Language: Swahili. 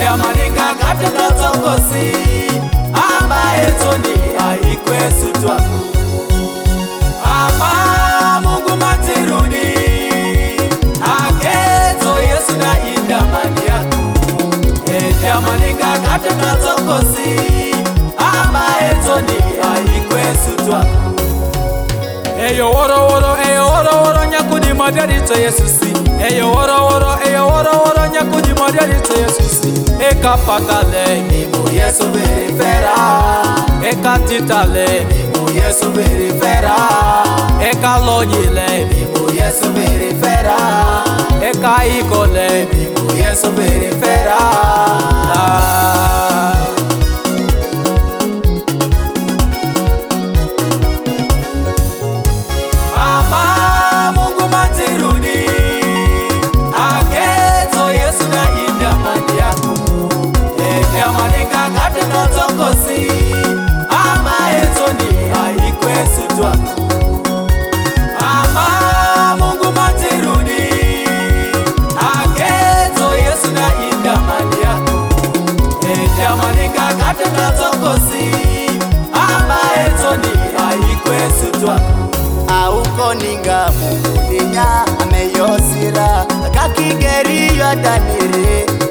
Edia maninga katika tongosi Amba etoni aikwe sutwaku Amba Mungu matirudi Aketo Yesu na indamani yako Edia maninga katika tongosi Amba etoni aikwe sutwaku Eyo woro woro nyakudi madari to Yesusi Eyo woro nyakudi madari to Yesusi Eka patale imo Yesu verifera Eka titale imo Yesu verifera Eka lonyile imo Yesu verifera Eka ikole imo Yesu verifera Aukoninga Mungu ninya ameyosira akakigeri yodanire